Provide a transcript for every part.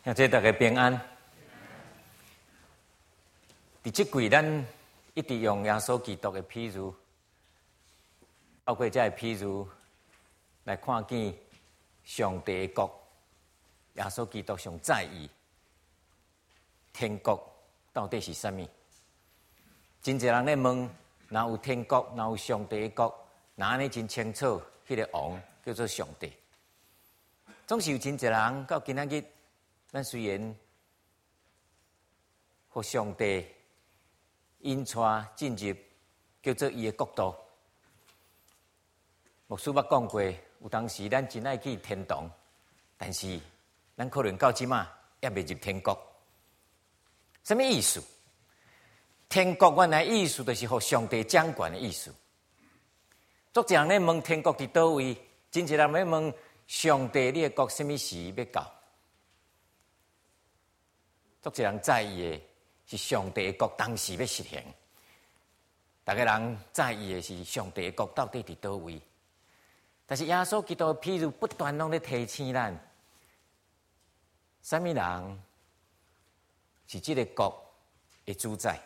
愿这大家平安。伫即季，咱一直用耶稣基督的譬喻，包括这譬喻来看见上帝的国。耶稣基督上在意天国到底是啥物？真侪人咧问，哪有天国？哪有上帝的国？那安尼真清楚，迄个王叫做上帝。总是有真侪人到今仔日，咱虽然互上帝引带进入叫做伊的国度。牧师捌讲过，有当时咱真爱去天堂，但是咱可能到即马也未入天国。什么意思？天国原来意思就是互上帝掌管的意思。足侪人咧问天国伫倒位，真侪人咧问上帝你的国什么时要到？足侪人在意的是上帝的国当时要实现，大家人在意的是上帝的国到底伫倒位。但是耶稣基督的譬喻不断拢咧提醒咱，什么人是这个国的主宰？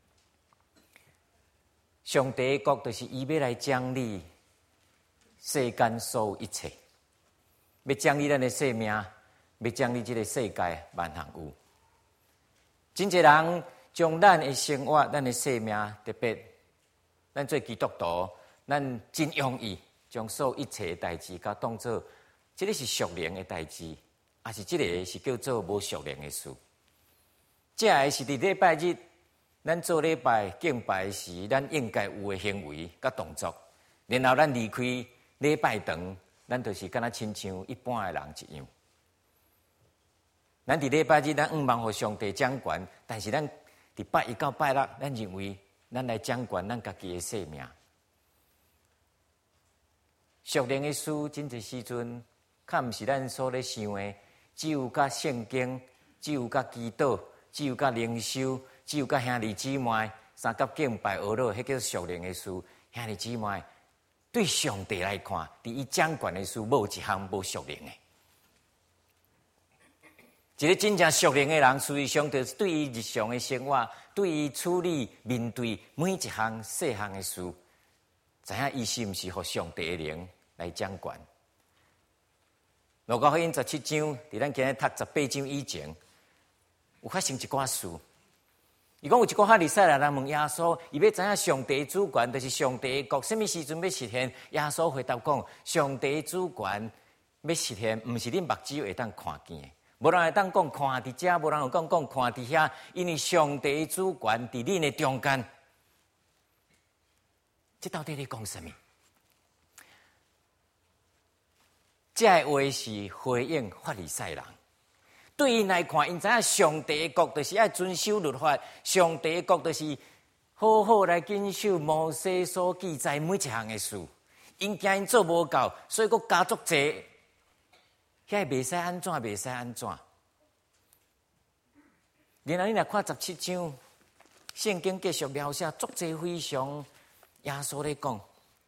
上帝的国就是伊要来掌理世间所有一切，要掌理咱的生命，要掌理这个世界万行有。真侪人将咱的生活、咱的生命，特别咱做基督徒，咱真容易将所有一切的代志，甲当作这个是属灵的代志，还是这个是叫做无属灵的事？这个是伫礼拜日，咱做礼拜敬拜时，咱应该有的行为甲动作，然后咱离开礼拜堂，咱就是敢若亲像一般的人一样。咱伫礼拜日，咱望互上帝掌管，但是咱伫拜一到拜六，咱认为咱来掌管咱家己的生命。属灵的事，真侪时阵，较毋是咱所咧想的，只有甲圣经，只有甲祈祷，只有甲灵修，只有甲兄弟姊妹三甲敬拜学乐，迄叫属灵的事。兄弟姊妹对上帝来看，伫伊掌管的事，无一项无属灵的。一个真正属灵的人，实际上就是对于日常的生活，对于处理面对每一项细项的事，知影伊是毋是互上帝的灵来掌管。路加福音17章，伫咱今日读18章以前，有发生一寡事。伊讲有一个法利赛人问耶稣，伊要知影上帝的主权，就是上帝的国，什么时阵要实现？耶稣回答讲：上帝的主权要实现，毋是恁目睭会当看见的。无人会当讲看伫遮，无人有讲看伫遐，因为上帝的主权伫恁的中间。这到底在讲什么？这话是回应法利赛人。对因来看，因知影上帝的国就是要遵守律法，上帝的国就是好好来谨守摩西所记载每一项的事。因惊因做无够，所以佫加足济。遐袂使安怎，袂使安怎。然后你来看17章，圣经继续描写足济非常耶稣咧讲，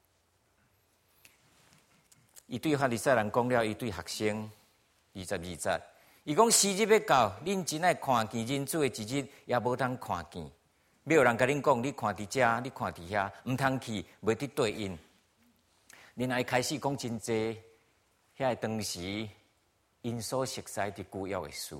伊对法利赛人讲了，伊对学生22节，伊讲时日要到，恁真爱看见人子的一日，也无通看见。没有人甲恁讲，你看伫遮，你看伫遐，毋通去，袂得对应。然后伊开始讲真济，遐当时因所熟悉的旧约的事。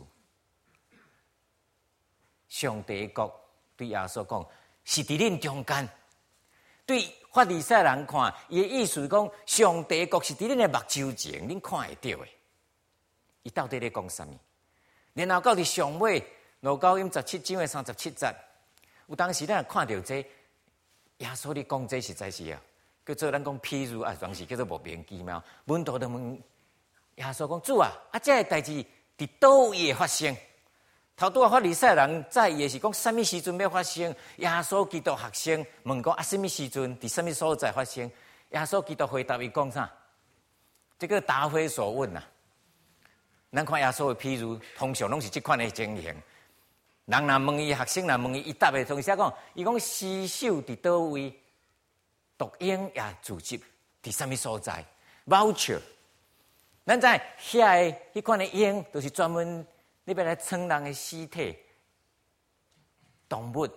上帝的国对耶稣讲，是伫恁中间。对法利赛人看，伊的意思是讲，上帝的国是伫恁的目睭前，恁看会到的。伊到底咧讲啥物？然后到伫上尾，路加福音17章的37节，有当时咱也看到这耶稣咧讲这实在是啊，叫做咱讲譬喻啊，当时叫做莫名其妙。门徒就问耶稣讲：主啊，这个代志伫倒位会发生？头拄法利赛人在意的是讲，什么时阵要发生？耶稣基督学生问讲：什么时阵伫什么所在发生？耶稣基督回答伊讲啥？这个答非所问啊！咱看耶稣的譬喻，通常拢是这款的情形。人若问伊，学生若问伊，伊答的同时讲，伊讲尸首伫倒位，毒鹰也聚集伫什么所在 ？Vulture， 咱知遐的迄款的鹰，都是专门你要来称人的尸体、动物，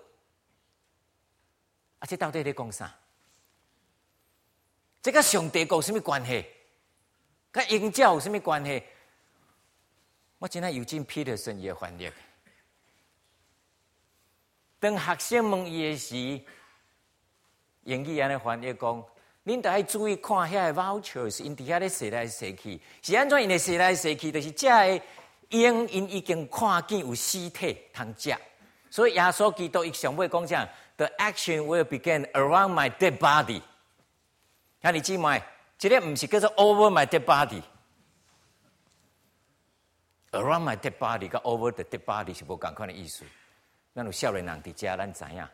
这到底在讲啥？这跟上帝国有什么关系？跟宗教有什么关系？我今仔尤金 Peterson 伊的翻译，当学生问伊的时，英语安尼翻译讲：恁得爱注意看遐个 vouchers， 因伫遐咧踅来踅去，是安怎因会踅来踅去？就是遮个鹰因已经看见有尸体通食，所以耶稣基督伊上尾讲啥 ？The action will begin around my dead body。兄弟姊妹，这个唔是叫做 over my dead body。Around my dead body 跟 over the dead body 是无同款的意思。咱有少年人伫遮，咱知影。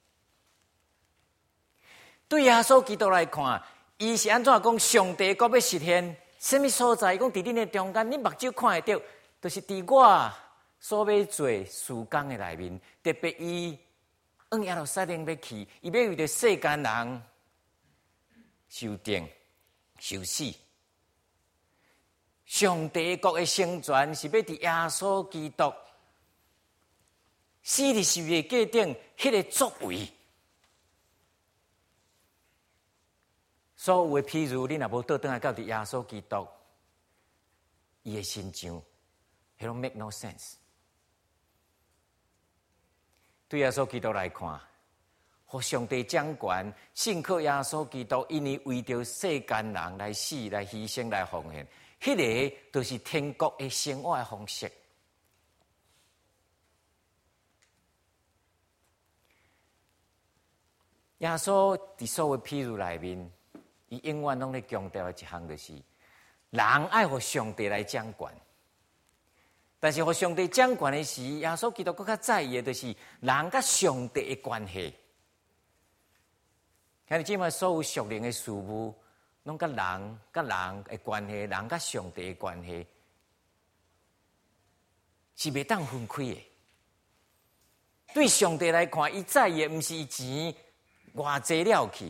对耶稣基督来看，伊是安怎讲？上帝国要实现，什么所在？讲伫恁的中间，你目睭看会到，就是伫我所要做事工的内面，特别伊往耶路撒冷要去，伊要为着世间人受定、受死。上帝国的成全是要伫耶稣基督死伫十字架顶迄个作为。所有的譬如，你若无倒转来到伫耶稣基督伊的身上，迄拢 make no sense。对耶稣基督来看，互上帝掌权，信靠耶稣基督，因为为着世间人来死、来牺牲、来奉献。迄个就是天国的生活的方式。耶稣伫所有譬如内面，伊永远拢咧强调的一项就是：人爱互上帝来掌权。但是互上帝掌权的时，耶稣基督更较在意的就是人甲上帝的关系。兄弟姊妹，所有属灵的事物。拢甲人的关系，人甲上帝的关系是袂当分开的。对上帝来看，伊在意的毋是钱偌济了去，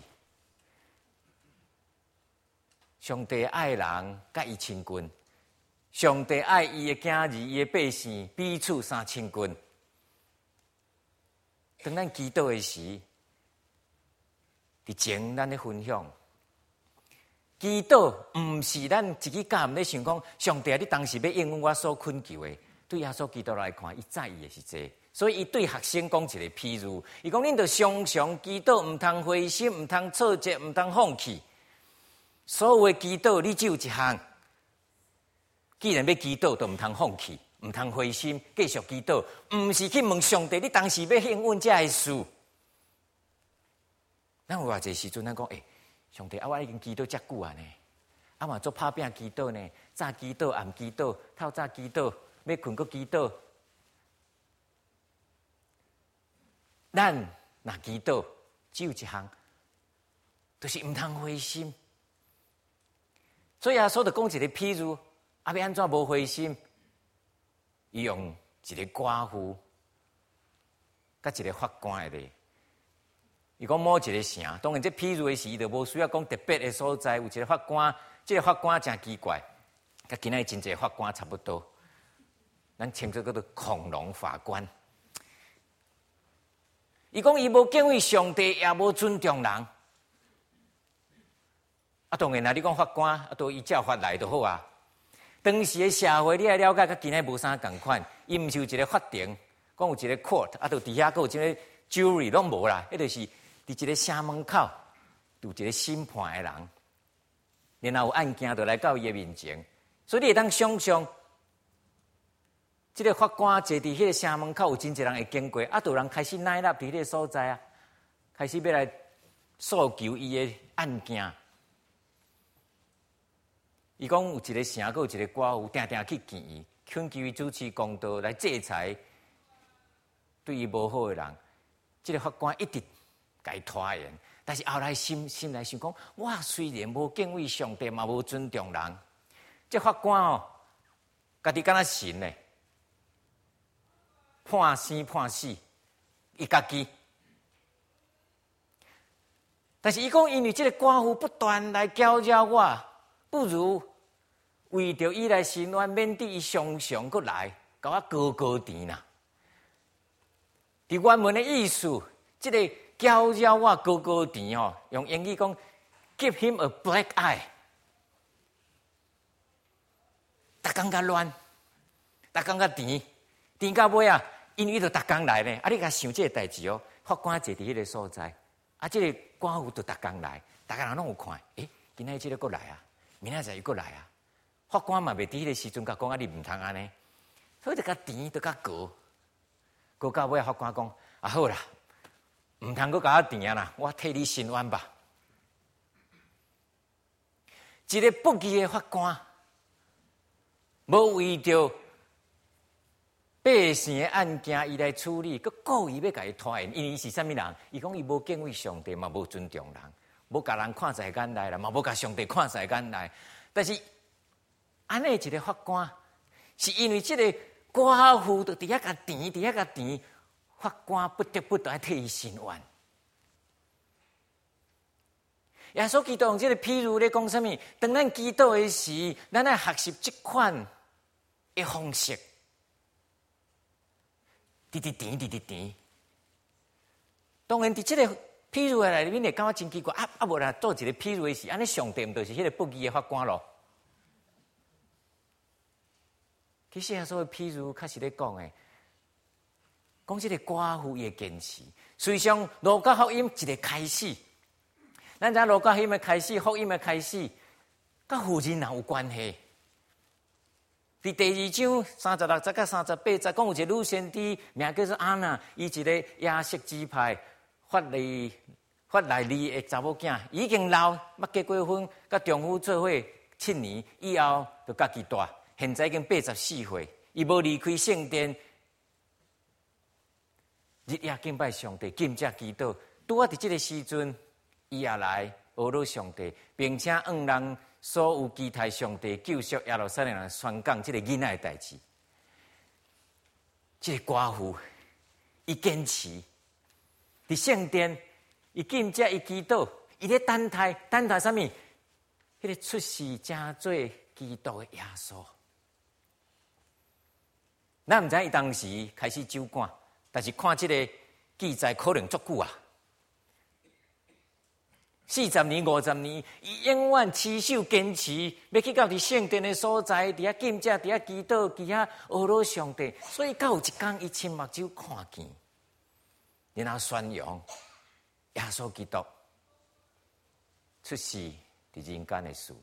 上帝爱人甲伊亲近，上帝爱伊的囝儿、伊的百姓彼此相亲近。当咱祈祷的时，伫前咱咧分享。祈祷毋是咱自己家毋咧想讲，上帝你当时要应允我所恳求的。对耶稣基督来看，伊在意的是这，所以伊对学生讲一个譬如，伊讲恁着常常祈祷，毋通灰心，毋通挫折，毋通放弃。所有的祈祷，你只有一项，既然要祈祷，就毋通放弃，毋通灰心，继续祈祷，毋是去问上帝你当时要应允这的事。咱有偌济时阵，咱讲上帝我已经祈祷遮久啊呢，嘛做拍拼祈祷呢，早祈祷、暗祈祷、透早祈祷，要困阁祈祷。咱若祈祷，只有一项，就是毋通灰心。所以耶稣就讲一个譬如，要安怎无灰心？伊用一个寡妇，甲一个法官的例。伊讲某一个城，当然这譬如的时，伊就无需要讲特别的所在。有一个法官，这个法官真奇怪，甲今仔真侪法官差不多。咱称作叫做恐龙法官。伊讲伊无敬畏上帝，也无尊重人。当然啦，你讲法官，都依照法来就好啊。当时的社会，你来了解，甲今仔无啥共款。伊毋是有一个法庭，讲有一个 court， 就伫遐有一个 jury 拢无啦，迄就是伫一个城门口，有一个审判的人，然后有案件就来到伊的面前，所以你会当想象，这个法官坐伫迄个城门口，有真侪人会经过，就有人开始line up伫迄个所在啊，开始要来诉求伊的案件。伊讲有一个城，阁有一个寡妇，定定去见伊，恳求伊主持公道来制裁对伊无好的人。这个法官一直甲伊拖延，但是后来心来想讲，我虽然无敬畏上帝，嘛无尊重人，这法官家己敢若神呢，判死，伊家己。但是伊讲，因为这个寡妇不断来搅扰我，不如为着伊来伸冤，免得伊常常搁来， 甲我高高甜啦。伫原文的意思，即个搅扰我高高甜哦，用英语讲 ，give him a black eye， 逐工甲乱，逐工甲甜，甜到尾啊，因为伊就逐工来咧，啊，你甲想即个代志哦，法官坐伫迄个所在，啊，即个官府就逐工来，逐个人拢有看，今仔即个过来啊，明仔载又过来啊，法官嘛袂伫迄个时阵甲讲啊，你毋通安尼，所以就甲甜，就甲高，高到尾法官讲啊好啦，毋通阁甲我甜啊啦，我替你申冤吧。一个不义的法官，无为着百姓的案件伊来处理，佮故意要甲伊拖延，因为伊是啥物人？伊讲伊无敬畏上帝嘛，无尊重人，无甲人看在眼内啦，嘛无甲上帝看在眼内。但是安尼一个法官，是因为即个寡妇就伫遐甲甜，伫遐甲甜，法官不得不来替伊申冤。耶稣基督用这个譬如咧讲啥物？当咱祈祷的时，咱来学习这款的方式，滴滴甜，滴滴甜。当然，伫这个譬如的内面，会感觉真奇怪。无啦，做一个譬如的时，安尼上帝毋就是迄个不义的法官咯？其实耶稣的譬如，确实咧讲诶，讲这个寡妇也坚持。随上路加福音一个开始。咱知路加福音的开始，福音的开始，甲妇人也有关系。伫第二章36节到38节，讲有一个女先知，名叫做安娜，伊一个亚瑟支派法利的查某囝，已经老，捌结过婚，甲丈夫做伙7年，以后就家己大，现在已经84岁，伊无离开圣殿，日夜敬拜上帝，禁食祈祷。拄啊，伫即个时阵。伊也来学了上帝，并且向人所有期待上帝救赎耶路撒冷人宣讲这个囡仔的代志。这个寡妇，伊坚持伫圣殿，伊禁食，伊祈祷，伊咧等待啥物？迄个出世正做基督的耶稣。咱毋知伊当时开始酒馆，但是看这个记载可能足久啊。40年、50年，伊永远持守坚持，要去到伫圣殿的所在，伫遐禁食，伫遐祈祷，伫遐学了上帝。所以到有一天，伊亲目睭看见，然后宣扬耶稣基督出世伫人间的事。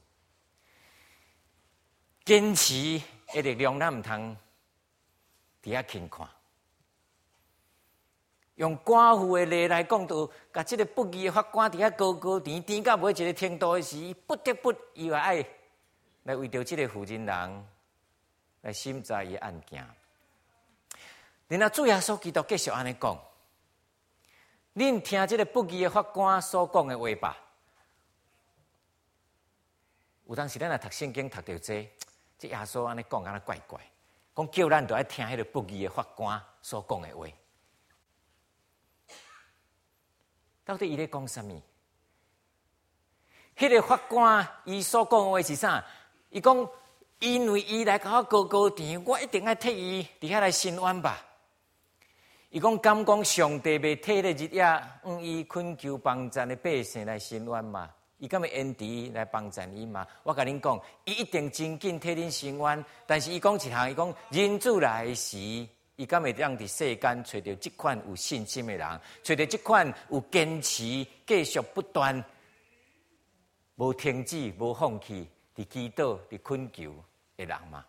坚持的力量，咱毋通伫遐轻看。用寡妇的例来讲，到甲即个不义的法官伫遐高高甜甜到尾一个程度的时，不得不伊也爱来为着即个妇人人来审查伊案件。然后主耶稣基督继续安尼讲：，恁听即个不义的法官所讲的话吧。有当时咱来读圣经读到这耶稣安尼讲安尼怪怪，讲叫咱都爱听迄个不义的法官所讲的话。到底伊咧讲啥物？迄个法官伊所讲的话是啥？伊讲，因为伊来甲我高高甜，我一定要替伊伫遐来申冤吧。伊讲，敢讲上帝袂替咧日夜伊恳求帮助的百姓来申冤嘛？伊敢会恩慈来帮助伊嘛？我甲恁讲，伊一定真紧替恁申冤。但是伊讲一项，伊讲人子来时。伊敢会让伫世间找到这款有信心的人，找到这款有坚持、继续不断、无停止、无放弃伫祈祷、伫恳求的人嘛？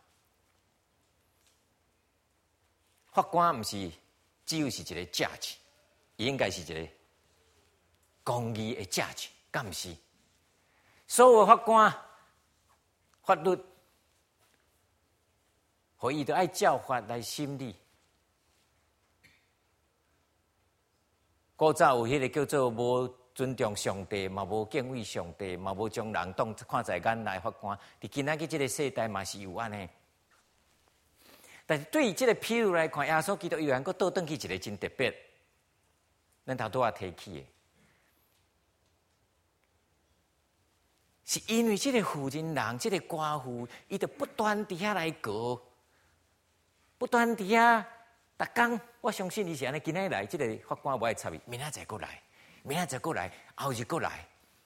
法官毋是只有是一个 judge， 伊应该是一个公义的 judge， 敢毋是？所有法官、法律，互伊都爱照法来审理。古早有迄个叫做无尊重上帝，嘛无敬畏上帝，嘛无将人当看在眼内法官。伫今仔日即个世代嘛是有安尼。但是对于即个譬如来看，耶稣基督又能够倒转去一个真特别，咱头拄仔提起的，是因为即个妇人人，即个寡妇，伊就不断伫遐来告， 不断伫遐，逐工，我相信伊是安尼。今仔来，即个法官无爱插伊，明仔载过来，明仔载过来，后日过来。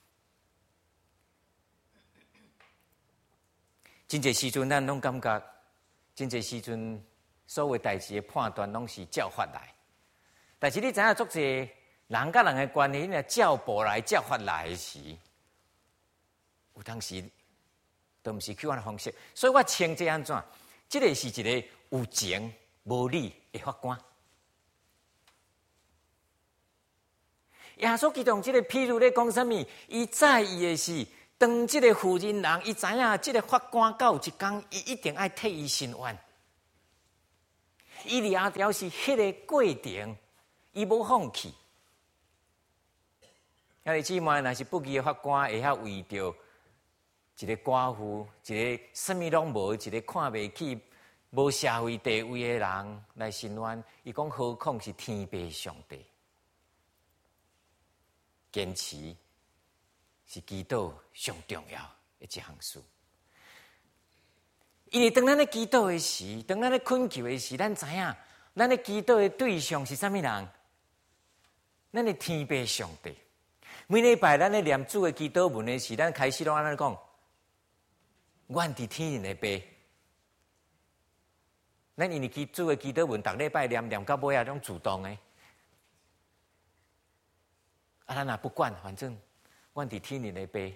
真侪时阵，咱拢感觉，真侪时阵，所有代志的判断拢是照法来。但是你知影，足侪人甲人的关系，你若照步来、照法来的时，有当时都毋是去按方式。所以我称这安怎？这个是一个有情无理的法官。耶稣基督这个譬如咧讲什么？伊在意的是。当这个负责人，伊知影这个法官到有一天，伊一定爱替伊伸冤。伊掠条是迄个过程，伊无放弃。啊，你姊妹若是不义的法官，会晓为着一个寡妇，一个什么拢无，一个看袂起、无社会地位的人来伸冤，伊讲何况是天父上帝？坚持。是祈祷上重要的一项事，因为当咱咧祈祷的时，当咱咧恳求的时，咱知影，咱咧祈祷的对象是啥物人？咱的天父上帝。每礼拜咱咧念主的祈祷文的时，咱开始拢安尼讲：阮伫天上的爸。咱因为主的祈祷文，逐礼拜念到尾啊，种自动的。啊，咱也不管，反正。阮伫天上的爸，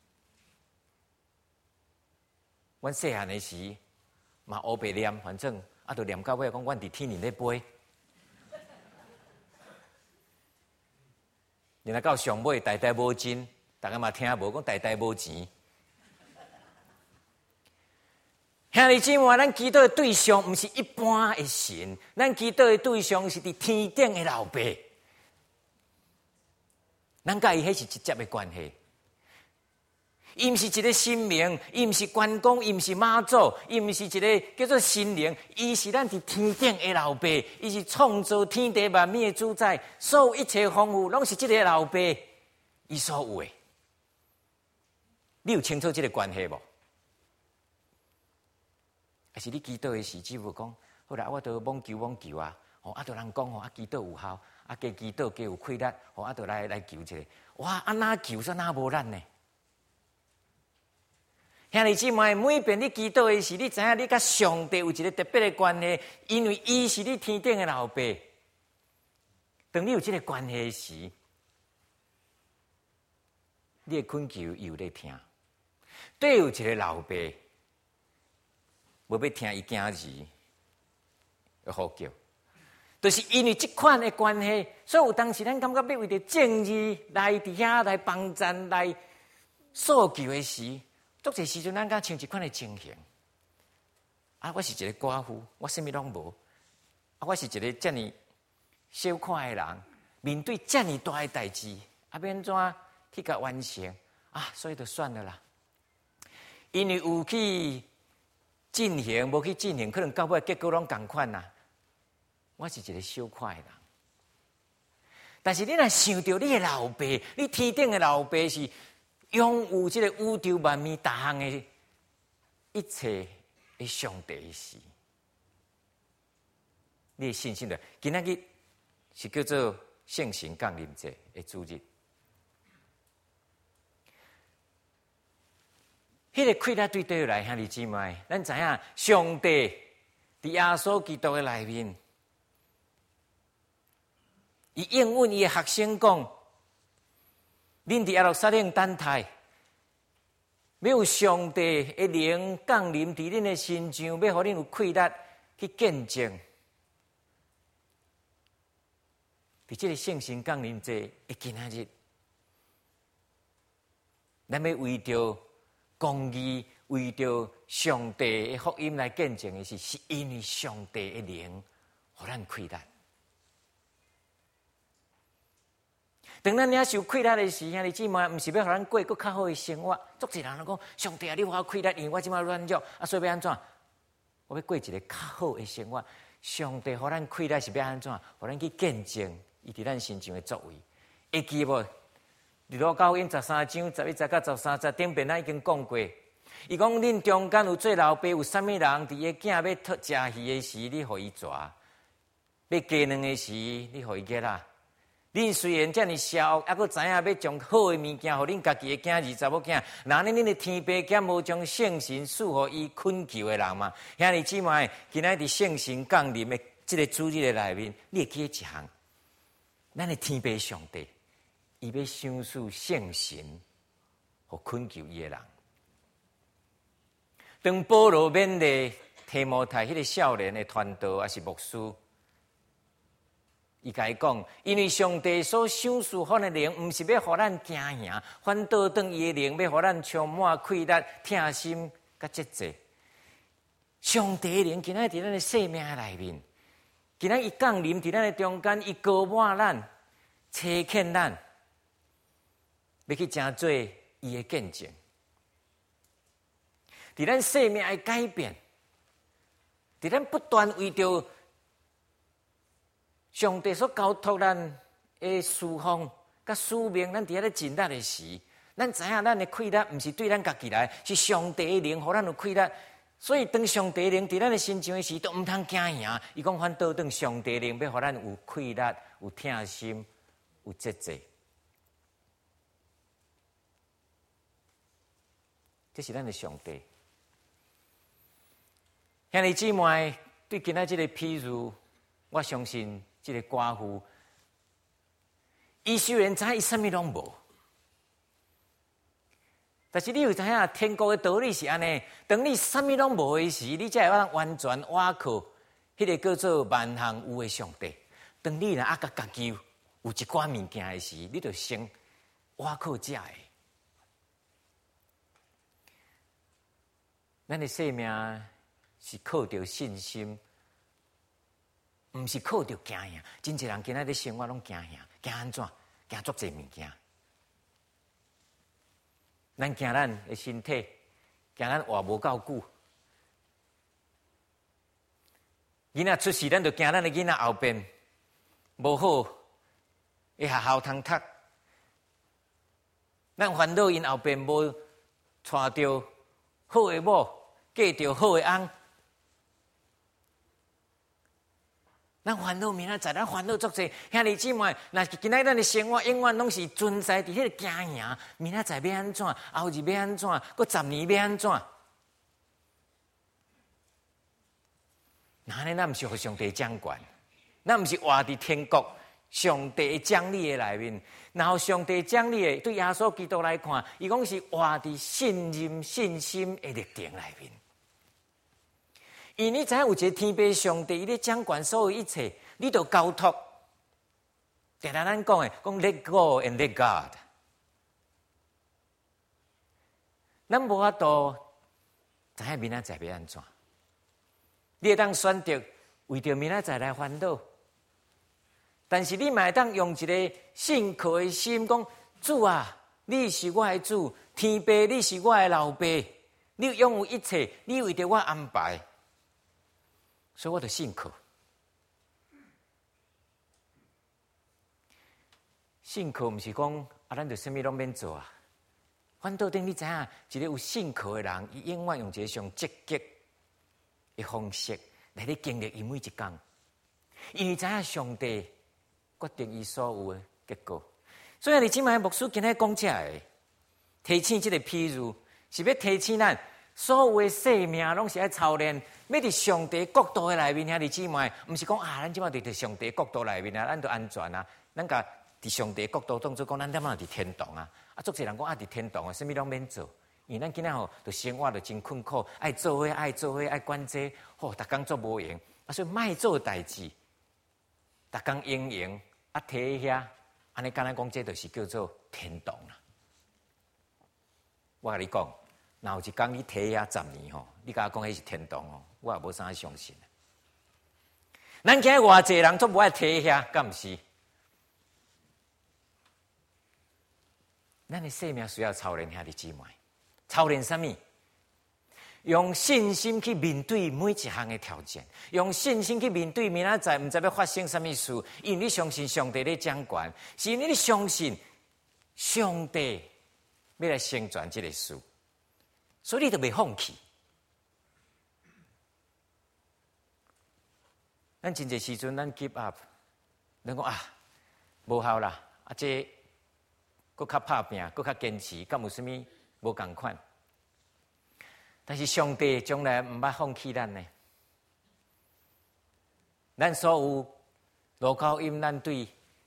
阮细汉的时嘛黑白念，反正啊，就念到尾讲，阮伫天上的爸。然后到上尾，代代无真，大家嘛听无，讲代代无钱。兄弟姊妹，咱祈祷的对象毋是一般的神，咱祈祷的对象是伫天顶的老爸。咱甲伊迄是直接的关系，伊毋是一个神明，伊毋是关公，伊毋是妈祖，伊毋是一个叫做神灵，伊是咱伫天顶的老爸，伊是创造天地万物的主宰，所有一切丰富拢是这个老爸伊所有的。你有清楚这个关系无？还是你祈祷的时，只有讲，后来我都妄求啊，啊，都人讲啊，祈祷有效。啊，加祈祷加有快乐，啊，就来求一个。哇，啊哪求煞哪无咱呢？兄弟姊妹，每遍你祈祷的时，你知影你甲上帝有一个特别的关系，因为伊是你天顶的老爸。当你有这个关系时，你的恳求伊有在听。对有一个老爸，无要听伊囝儿的呼叫。就是因为这款的关系，所以有当时咱感觉要为着正义来伫遐来帮咱来诉求的时，足侪时阵咱敢像一款的情形。啊，我是一个寡妇，我什么拢无。啊，我是一个遮尔小看的人，面对遮尔大的代志，啊，要安怎去甲完成啊？所以就算了啦。因为有去进行，无去进行，可能到尾结果拢同款啦。我是一个小快人，但是你若想到你的老爸，你天顶的老爸是拥有这个宇宙万物大项的一切的上帝时，你的信心的今仔日是叫做圣神降临节的主日。迄个快乐对对来，兄弟姊妹，咱知影上帝伫耶稣基督的内面。伊应允伊的学生讲：“恁伫耶路撒冷等待，要有上帝的灵降临伫恁的身上，要互恁有快乐去见证。伫这个圣神降临节的今仔日，咱要为着公义，为着上帝的福音来见证的是因为上帝的灵，互咱快乐。”当咱领受快乐的时，兄弟姊妹，毋是要互咱过更较好的生活。足侪人讲，上帝啊，你互我快乐，因为我即摆软弱，啊，所以要安怎？我要过一个较好的生活。上帝互咱快乐是要安怎？互咱去见证伊伫咱身上的作为。会记无？伫路高音13章11节到13节顶边，咱已经讲过， 伊讲恁中间有做老爸，有啥物人伫个囝要食鱼的时，你互伊抓；要鸡卵的时，你互伊get啦。恁虽然遮尔邪恶，还佫知影要将好的物件，互恁家己的囝儿查某囝。那恁的天父竟无将圣神赐互伊困求的人嘛？兄弟姊妹，今仔日圣神降临的这个主日的内面，你会记一项，咱的天父上帝，伊要赏赐圣神，互困求伊的人。当保罗勉励提摩太迄个少年的传道还是牧师。伊甲伊讲，因为上帝所赏赐咱的灵，毋是要互咱惊吓，反倒当伊的灵要互咱充满快乐、疼心甲节制。上帝的灵今仔伫咱的生命内面，今仔伊降临伫咱的中间，伊高满咱、车欠咱，要去成做伊的见证。伫咱生命的改变，伫咱不断为着上帝所交托咱的侍奉、甲使命，咱伫遐咧尽力的时，咱知影咱的快乐毋是对咱家己来，是上帝的灵，互咱有快乐。所以当上帝的灵伫咱的身上的时，都毋通惊吓。伊讲反倒当上帝的灵，要互咱有快乐、有疼心、有节制。这是咱的上帝。兄弟姊妹，对今仔这个譬如，我相信。这个寡妇，伊虽然知影伊啥物拢无，但是你有知影天国的道理是安尼：当你啥物拢无的时，你才会完全倚靠迄个叫做万行有的上帝。当你若甲家己有一寡物件的时，你就先倚靠这个。咱的生命是靠着信心。毋是靠着惊吓，真侪人今仔日生活拢惊吓，惊安怎？惊足侪物件。咱惊咱的身体，惊咱活无够久。囡仔出世，咱就惊咱的囡仔后边无好，会学校通读。咱烦恼因后边无娶着好的某，嫁着好的翁。咱烦恼明仔载，咱烦恼足济，兄弟姊妹，若是今仔咱的生活永远拢是存在伫迄个惊吓，明仔载要安怎，后日要安怎，过10年要安怎？那呢，咱毋是互上帝掌管，咱毋是活伫天国上帝奖励的内面。然后上帝奖励的对耶稣基督来看，伊讲是活伫信任、信心的力量内面。因你知影有一个天父上帝，伊咧掌管所有一切，你就交托。常常咱讲的，讲 let go and let God。咱无法度知影明仔载要安怎，你会当选择为着明仔载来烦恼，但是你嘛会当用一个信靠的心，讲主啊，你是我的主，天父你是我的老爸，你拥有一切，你为着我安排。所以我就信靠，信靠毋是讲咱就啥物拢免做啊。反倒等你知影，一个有信靠的人，伊永远用一个上积极的方式来咧经历伊每一天，因为知影上帝决定伊所有的结果。所以你今晚牧师今日讲这个，提醒这个譬如，是要提醒咱。所有的生命拢是爱操练，要伫上帝国度的内面，兄弟姊妹，毋是讲咱即马伫上帝国度内面啊，咱就安全啊，咱甲伫上帝国度当作讲，咱点仔伫天堂啊？足侪人讲伫天堂啊，啥物拢免做，因为咱今仔吼，就生活就真困苦，爱做伙，爱管这，逐工做无用，所以莫做代志，逐工用摶伫遐，安尼敢若讲这就是叫做天堂啦。我甲你讲。然后一天你睇遐10年吼，你甲我讲迄是天堂吼，我也无啥相信。咱今日偌济人都无爱睇遐，敢毋是？咱的生命需要操练兄弟姊妹，操练什么？用信心去面对每一项的挑战，用信心去面对明仔载毋知要发生什么事，因为你相信上帝咧掌管，是因为你相信上帝要来成全这个事。 所以你就袂放弃。咱真侪时阵，咱 give up， 咱讲啊，无效啦，啊，这搁较拍拼，搁较坚持，敢有啥物无共款？但是上帝从来毋捌放弃咱呢。咱所有路口音，咱对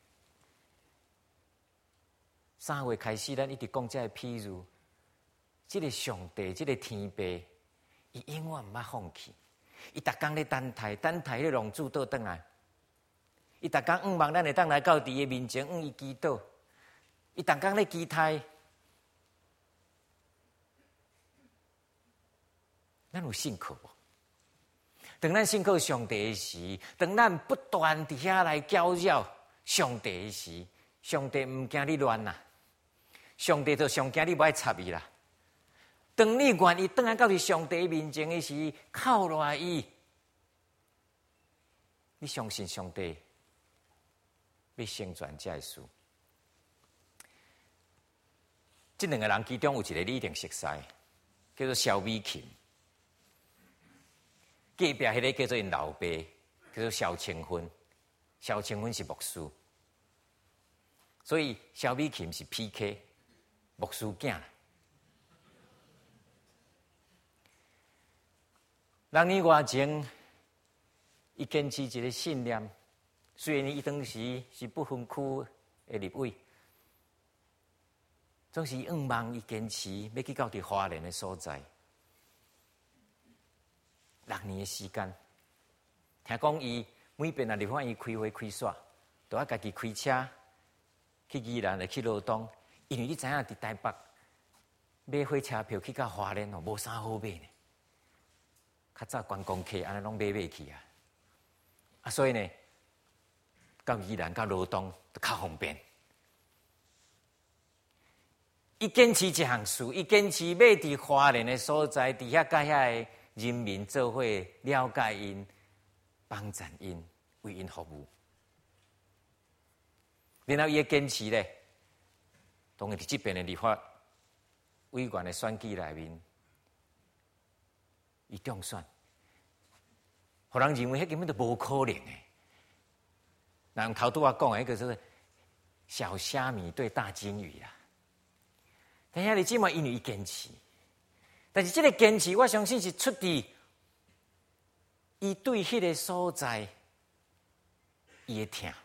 3月开始，咱一直讲这个譬如，这个上帝，这个天父，伊永远毋捌放弃。伊逐工咧等待迄龙珠倒转来。伊逐工望咱会当来到伫伊面前，伊祈祷。伊逐工咧期待。咱有信靠无？当咱信靠上帝的时，当咱不断伫遐来搅扰上帝的时，上帝毋惊你乱啦，上帝就上惊你不爱插伊啦。当你愿意转来到上帝面前的时，靠落来伊，你相信上帝要成全这事。这两个人其中有一个你一定熟悉，叫做萧美琴。隔壁迄个叫做因老爸，叫做萧清芬。萧清芬是牧师，所以萧美琴是 PK 牧师囝。6年外前，伊坚持一个信念，虽然伊当时是不分区的立委，总是望伊坚持要去到伫花莲的所在。6年的时间，听讲伊每遍啊入法院开会开煞，都要家己开车去宜兰的去罗东，因为你知影伫台北买火车票去到花莲哦，无啥好买呢。较早观光客安尼拢买去啊，所以呢，到宜兰到罗东就较方便。伊坚持一项事，伊坚持要伫花莲的所在，伫遐甲遐的人民做伙了解因、帮助因、为因服务。然后伊的坚持咧，当然伫这边的立法委员的选举内面，伊中选，互人认为迄根本就无可能的。那用头拄我讲的迄个是小虾米对大金鱼啦。但遐日即嘛，因为伊坚持。但是这个坚持，我相信是出自伊对迄个所在伊的疼。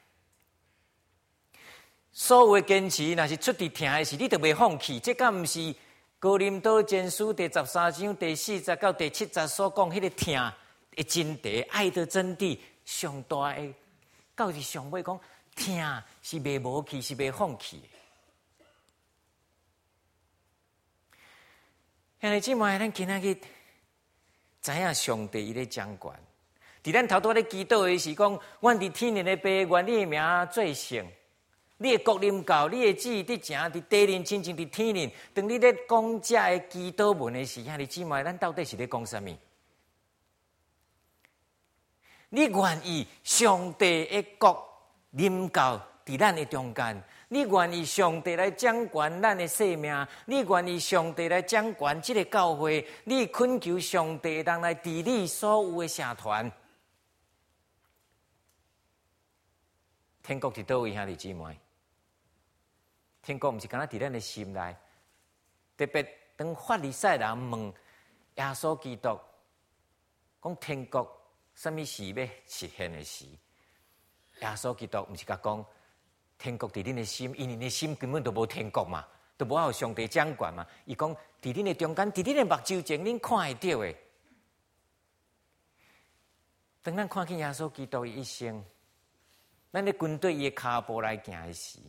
所有的坚持，若是出自疼的事，你就袂放弃。这敢毋是哥林多前书第13章第40到第70所讲迄个疼的真谛、爱的真谛上大的，到是上尾讲疼是袂无去，是袂放弃的。现在即卖，咱今仔日知影上帝伊咧掌管。伫咱头拄咧祈祷的是讲，阮伫天灵的爸，愿你的名做圣，你的国临到，你的旨意伫正伫地灵，亲像伫天灵。当你咧讲这的祈祷文的时，兄弟姊妹，咱到底是咧讲啥物？你愿意上帝的国临到伫咱的中间？你愿意上帝来掌管咱的生命？你愿意上帝来掌管这个教会？你恳求上帝人来治理所有的社团？天国伫倒位，兄弟姊妹？天国毋是敢若伫咱的心内，特别当法利赛人问耶稣基督，讲天国什么时要实现的时，耶稣基督毋是甲讲。天国伫恁的心，因为恁的心根本就无天国嘛，都无有上帝掌管嘛。伊讲伫恁的中间，伫恁的目睭前，恁看会到的。当咱看见耶稣基督的一生，咱咧跟对伊的脚步来行的时，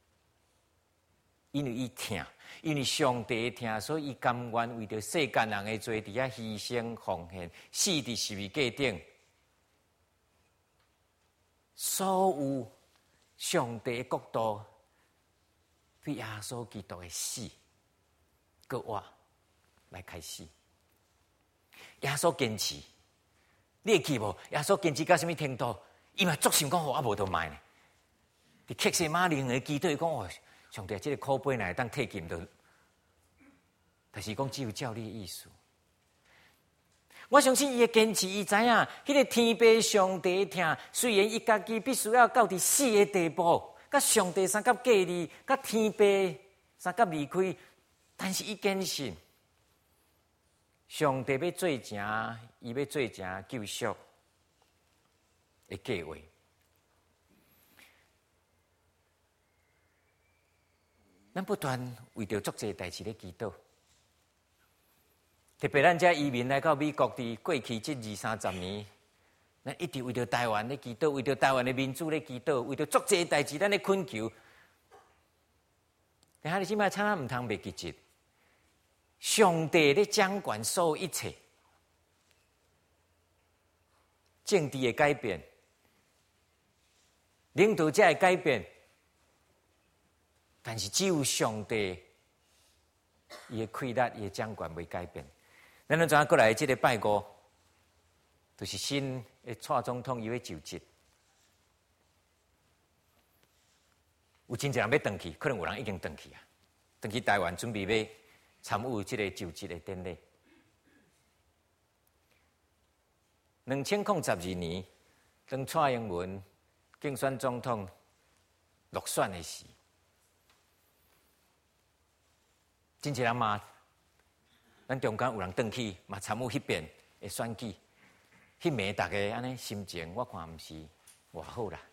因为伊疼，因为上帝的疼，所以伊甘愿为着世间人的罪，伫遐牺牲奉献，死伫十字架顶，所有。上帝的国度对耶稣基督的死，搁我来开始。耶稣坚持，你会记无？耶稣坚持到什么程度？伊嘛足想讲，我无得卖呢。伫克西马灵的基督讲，哦，上帝，这个苦杯来当退尽的。 但是讲只有照你的意思。我相信伊会坚持，伊知影迄个天父上帝听，虽然伊家己必须要到伫死的地步，甲上帝三甲隔离，甲天父三甲离开，但是伊坚信上帝要做成，伊要做成救赎的计划。咱不断为着足侪代志咧祈祷。特别咱遮移民来到美国伫过去这20-30年，咱一直为着台湾咧祈祷，为着台湾的民主咧祈祷，为着足侪代志咱咧恳求。但是你即摆差咱毋通袂记住，上帝咧掌管所有一切，政治的改变，领导者的改变，但是只有上帝伊的气力、伊的掌管未改变。咱怎样过来？这个拜五，就是新的蔡总统伊要就职，有真侪人要回去，可能有人已经回去啊，回去台湾准备要参与这个就职的典礼。2012年，当蔡英文竞选总统落选的时，真侪人骂。咱中间有人回去，嘛参与迄边的选举，迄暝大家安尼心情，我看毋是偌好啦。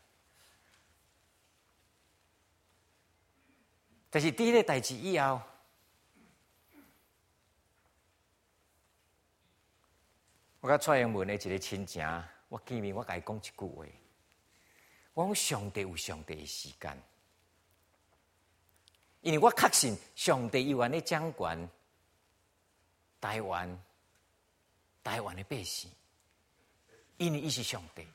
但是伫迄个代志以后，我甲蔡英文的一个亲情，我见面我甲伊讲一句话，我讲上帝有上帝的时间，因为我确信上帝有安尼掌管。台湾的百姓，因为伊是上帝。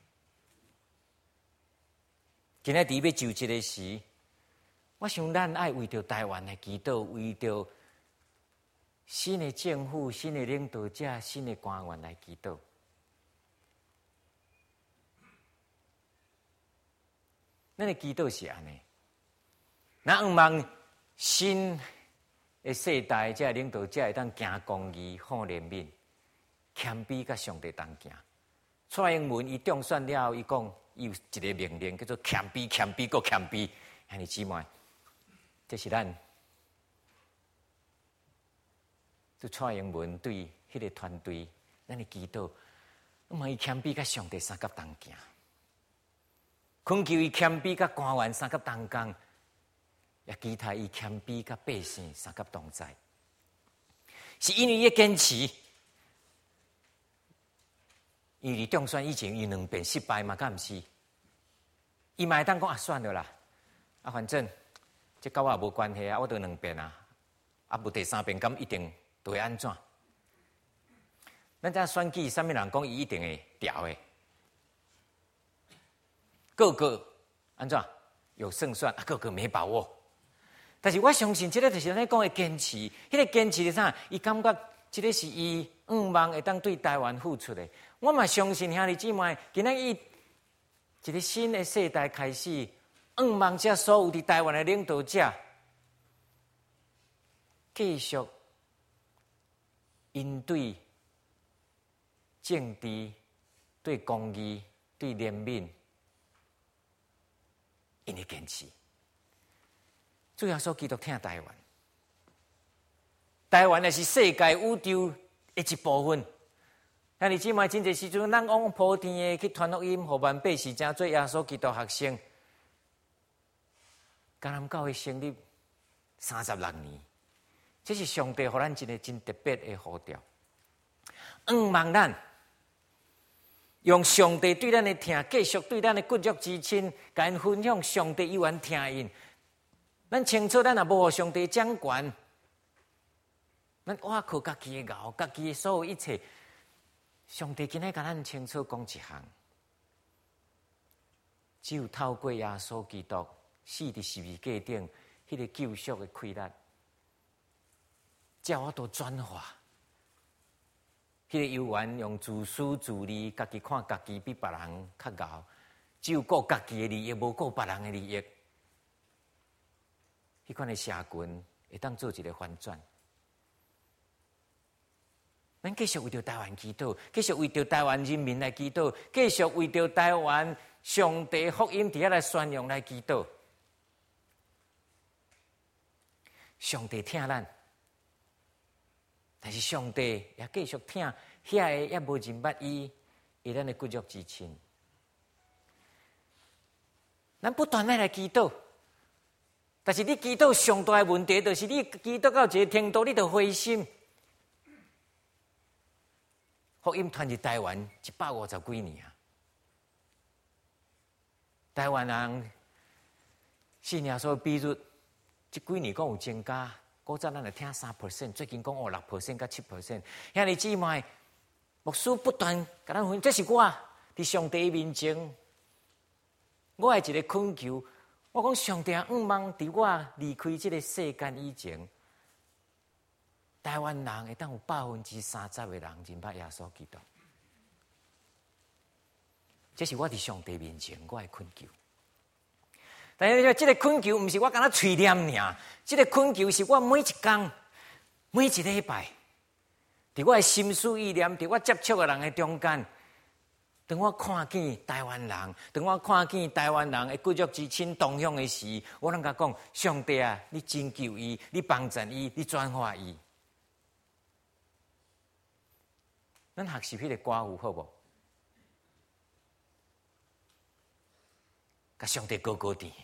今仔日要就职的时，我想咱爱为着台湾的祈祷，为着新的政府、新的领导者、新的官员来祈祷。咱的祈祷是安尼，咱毋望新的世代，这领导者会当行公义、好怜悯、谦卑，甲上帝同行。蔡英文伊当选了后，伊讲伊有一个命令叫做谦卑、谦卑、搁谦卑。兄弟姊妹，这是咱对蔡英文对迄个团队，咱的祈祷，望伊谦卑甲上帝三甲同行，恳求伊谦卑甲官员三甲同工。也期待伊谦卑甲百姓三甲同在，是因为伊坚持。因为中选以前，伊2遍失败嘛，敢毋是？伊嘛会当讲啊，算了啦，啊，反正这跟我也无关系啊，我都2遍啊，啊，无第3遍，敢一定都会安怎？咱这选举，啥物人讲伊一定会调的？个个安怎有胜算，啊，个个没把握。但是我相信，这个就是咱讲的坚持。迄个坚持是啥？伊感觉这个是伊望会当对台湾付出的。我嘛相信兄弟姊妹，今仔日一个新的世代开始，望这所有伫台湾的领导者，继续因对政治、对公义、对怜悯，因的坚持。主要说基督听台湾，台湾也是世界宇宙的一部分。兄弟姊妹，真侪时阵，咱往普天的去传福音，互万百姓正做耶稣基督学生。迦南教会成立36年，这是上帝互咱一个真特别的呼召。望咱用上帝对咱的听，继续对咱的骨肉之亲，甲因分享上帝有缘听因。咱清楚，咱也无互上帝掌管，咱倚靠家己的熬，家己的所有一切。上帝今日甲咱清楚讲一项，只有透过耶稣基督死伫十字架顶，迄个救赎的气力，才我都转化。迄个有缘用自私自利，家己看家己比别人较高，只有顾家己的利益，无顾别人的利益。迄款的社群会当做一个反转， 咱继续为着台湾祈祷，继续为着台湾人民来祈祷，继续为着台湾上帝福音伫遐来宣扬来祈祷。上帝听咱，但是上帝也继续听遐个也无人捌伊，伊咱的骨肉之亲。咱不断来祈祷，但是你祈祷上大的问题，就是你祈祷到一个程度，你就灰心。福音传入台湾150几年啊！台湾人信耶稣比率，这几年讲有增加。古早咱来听3%，最近讲6%到7%。兄弟姊妹，牧师不断甲咱分，这是我伫上帝面前，我的一个恳求。我讲上帝毋望伫我离开这个世间以前。台湾人会当有30%的人认捌耶稣基督，这是我伫上帝面前我的恳求。但是这个恳求不是我敢若嘴念尔，这个恳求是我每一天、每一礼拜，伫我的心思意念，伫我接触的人的中间，当我看见台湾人，当我看见台湾人的骨肉之亲同乡的时，我拢甲讲：上帝啊，你拯救伊，你帮助伊，你转化伊。咱学习迄个歌有好无？甲上帝高高甜，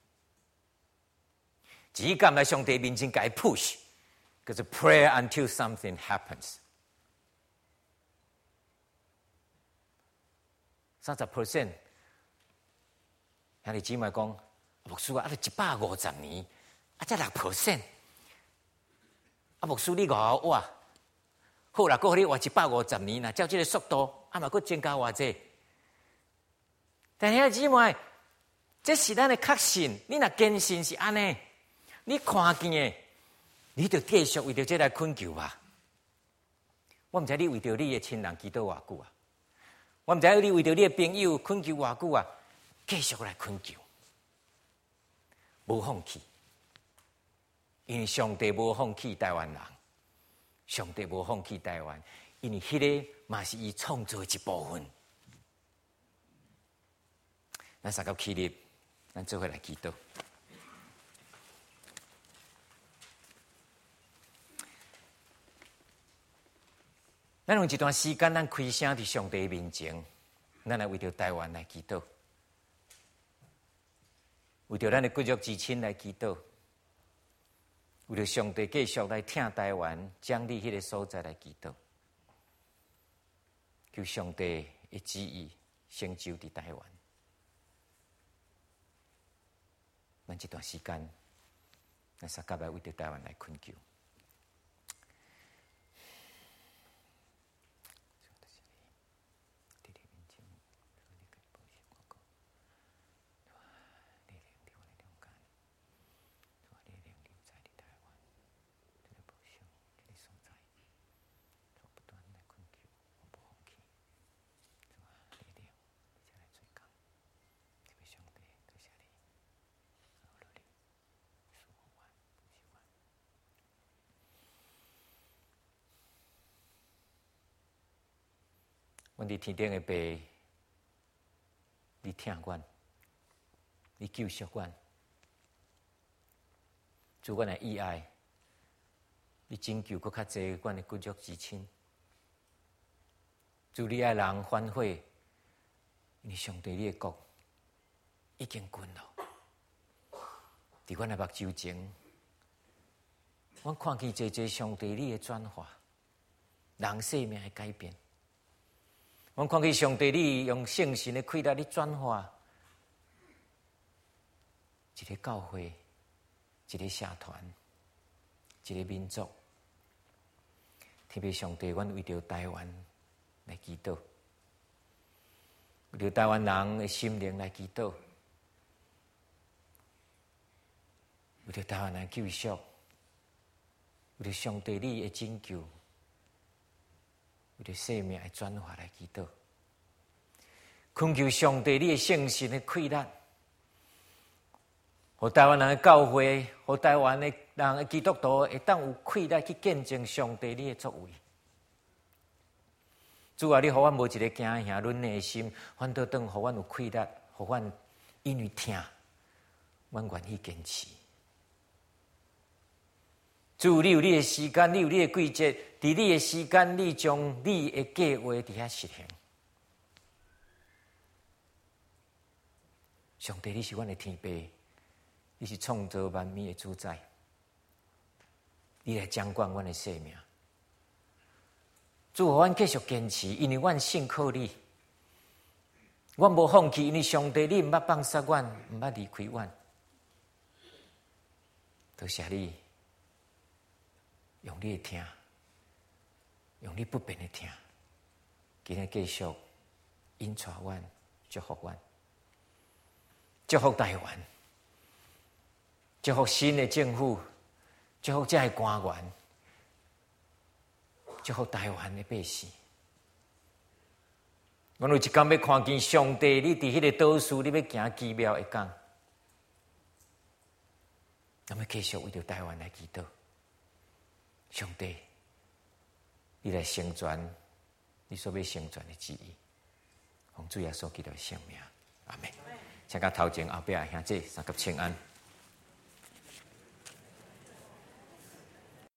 只敢来上帝面前甲伊 push， 叫做 pray until something happens。30%，兄弟姊妹讲，牧师啊，150年，才6%，牧师你偌活？好啦，过你活150年啦，照这个速度，嘛佫增加偌济。但兄弟姊妹，这是咱的确信。你若坚信是安尼，你看见的，你就继续为着这来恳求吧。我毋知你为着你的亲人祈祷偌久啊，我毋知你为着你的朋友恳求偌久啊，继续来恳求，无放弃，因为上帝无放弃台湾人。上帝无放弃台湾，因为迄个嘛是伊创造的一部分。咱三个起立，咱做伙来祈祷。咱用一段时间，咱开声伫上帝面前，咱来为着台湾来祈祷，为着咱的骨肉之亲来祈祷。为了上帝继续来听台湾，将你迄个所在来祈祷，求上帝的旨意成就伫台湾。咱这段时间，咱三甲来为着台湾来恳求。阮伫天顶的爸，你听阮，你救赎阮，主阮的意爱，你拯救搁较济阮的骨肉之亲。主你爱人反悔，因为上帝你的国已经近了。伫阮的目睭前，阮看见济上帝你的转化，人生命的改变。我看见上帝，你用圣神的开导，你转化一个教会、一个社团、一个民族。特别上帝，阮为着台湾来祈祷，为着台湾人的心灵来祈祷，为着台湾人救赎，为着上帝你的拯救。为着生命的转化来祈祷，恳求上帝你的圣神的开导，互台湾人的教会，互台湾的人的基督徒会当有开导去见证上帝你的作为。 主啊，你互阮无一个惊吓阮内心，反倒当互阮有气力，互阮因为听，阮愿意坚持。主，你有你的时间，你有你的季节，伫你的时间，你将你的计划伫遐实行。上帝，你是阮的天父，你是创造万物的主宰，你来掌管阮的生命。主，互阮继续坚持，因为阮信靠你，阮无放弃，因为上帝你毋捌放杀阮，毋捌离开阮。多谢你，用你的听，用你不变的听，今日继续引带阮，祝福阮，祝福台湾，祝福新的政府，祝福这些官员。祝福台湾的百姓。我有一天要看见上帝，你伫迄个倒数，你要行奇妙的讲，咱们继续为着台湾来祈祷。上帝，你来成全你所要成全的旨意。奉主耶稣基督的圣名，阿门。请甲头前后壁的兄弟三个请安。